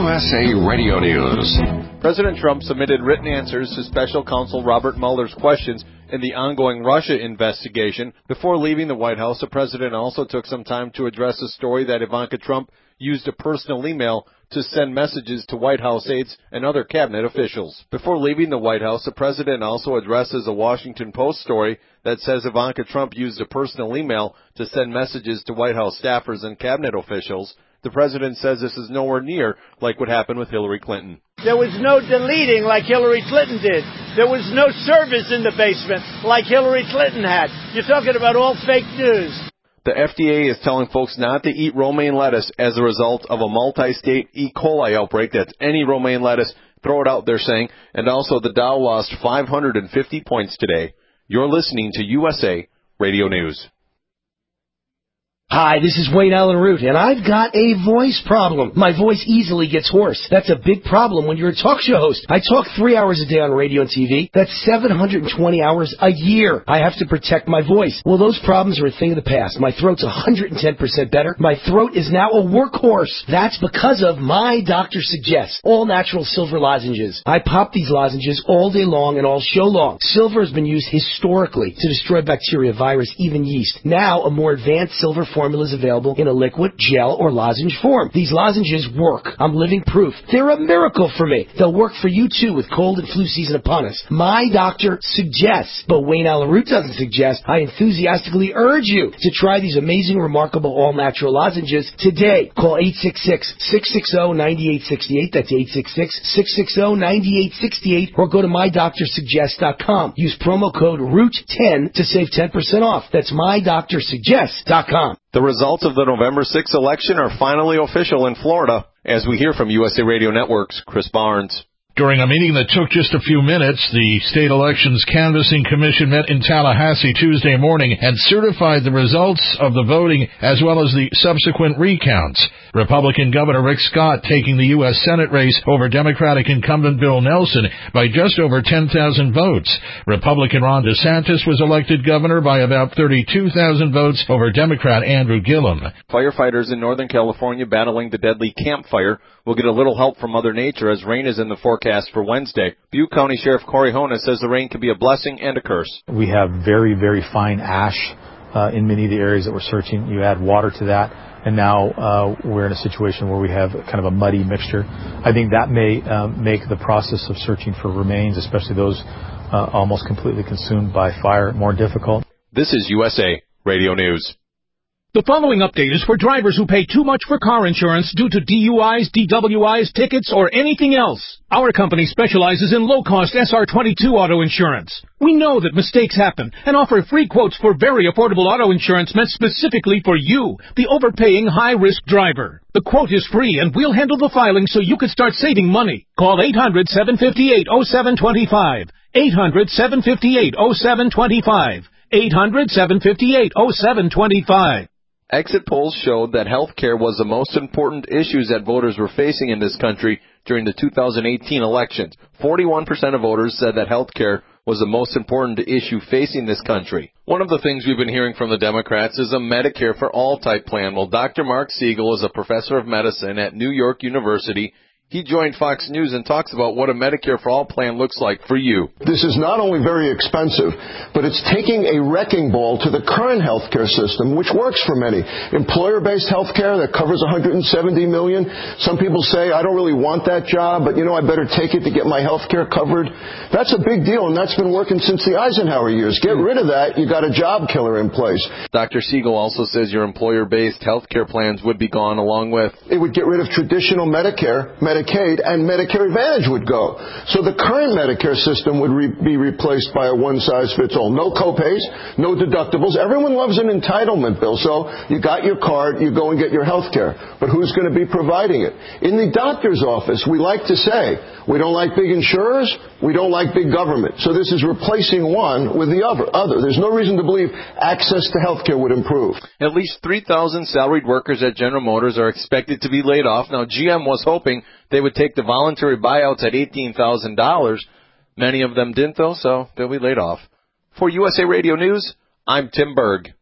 USA Radio News. President Trump submitted written answers to special counsel Robert Mueller's questions in the ongoing Russia investigation. Before leaving the White House, the president also took some time to address a story that Ivanka Trump used a personal email to send messages to White House aides and other cabinet officials. Before leaving the White House, the president also addresses a Washington Post story that says Ivanka Trump used a personal email to send messages to White House staffers and cabinet officials. The president says this is nowhere near like what happened with Hillary Clinton. There was no deleting like Hillary Clinton did. There was no service in the basement like Hillary Clinton had. You're talking about all fake news. The FDA is telling folks not to eat romaine lettuce as a result of a multi-state E. coli outbreak. That's any romaine lettuce. Throw it out, they're saying. And also the Dow lost 550 points today. You're listening to USA Radio News. Hi, this is Wayne Allen Root, and I've got a voice problem. My voice easily gets hoarse. That's a big problem when you're a talk show host. I talk 3 hours a day on radio and TV. That's 720 hours a year. I have to protect my voice. Well, those problems are a thing of the past. My throat's 110% better. My throat is now a workhorse. That's because of My Doctor Suggests, all natural silver lozenges. I pop these lozenges all day long and all show long. Silver has been used historically to destroy bacteria, virus, even yeast. Now, a more advanced silver formula is available in a liquid, gel, or lozenge form. These lozenges work. I'm living proof. They're a miracle for me. They'll work for you too with cold and flu season upon us. My Doctor Suggests, but Wayne Allen Root doesn't suggest. I enthusiastically urge you to try these amazing, remarkable, all-natural lozenges today. Call 866-660-9868. That's 866-660-9868. Or go to MyDoctorSuggest.com. Use promo code ROOT10 to save 10% off. That's MyDoctorSuggest.com. The results of the November 6th election are finally official in Florida, as we hear from USA Radio Network's Chris Barnes. During a meeting that took just a few minutes, the State Elections Canvassing Commission met in Tallahassee Tuesday morning and certified the results of the voting as well as the subsequent recounts. Republican Governor Rick Scott taking the U.S. Senate race over Democratic incumbent Bill Nelson by just over 10,000 votes. Republican Ron DeSantis was elected governor by about 32,000 votes over Democrat Andrew Gillum. Firefighters in Northern California battling the deadly Camp Fire will get a little help from Mother Nature as rain is in the forecast for Wednesday. Butte County Sheriff Corey Hona says the rain can be a blessing and a curse. We have very, very fine ash in many of the areas that we're searching. You add water to that, and now we're in a situation where we have kind of a muddy mixture. I think that may make the process of searching for remains, especially those almost completely consumed by fire, more difficult. This is USA Radio News. The following update is for drivers who pay too much for car insurance due to DUIs, DWIs, tickets, or anything else. Our company specializes in low-cost SR22 auto insurance. We know that mistakes happen and offer free quotes for very affordable auto insurance meant specifically for you, the overpaying high-risk driver. The quote is free, and we'll handle the filing so you can start saving money. Call 800-758-0725. 800-758-0725. 800-758-0725. Exit polls showed that health care was the most important issues that voters were facing in this country during the 2018 elections. 41% of voters said that health care was the most important issue facing this country. One of the things we've been hearing from the Democrats is a Medicare for All type plan. Well, Dr. Mark Siegel is a professor of medicine at New York University. He joined Fox News and talks about what a Medicare for All plan looks like for you. This is not only very expensive, but it's taking a wrecking ball to the current health care system, which works for many. Employer-based health care that covers $170 million. Some people say, I don't really want that job, but, I better take it to get my health care covered. That's a big deal, and that's been working since the Eisenhower years. Get rid of that, you got a job killer in place. Dr. Siegel also says your employer-based health care plans would be gone along with. It would get rid of traditional Medicare, Medicaid, and Medicare Advantage would go. So the current Medicare system would be replaced by a one-size-fits-all. No copays, no deductibles. Everyone loves an entitlement bill. So you got your card, you go and get your health care. But who's going to be providing it? In the doctor's office, we like to say, we don't like big insurers, we don't like big government. So this is replacing one with the other. There's no reason to believe access to health care would improve. At least 3,000 salaried workers at General Motors are expected to be laid off. Now, GM was hoping they would take the voluntary buyouts at $18,000. Many of them didn't, though, so they'll be laid off. For USA Radio News, I'm Tim Berg.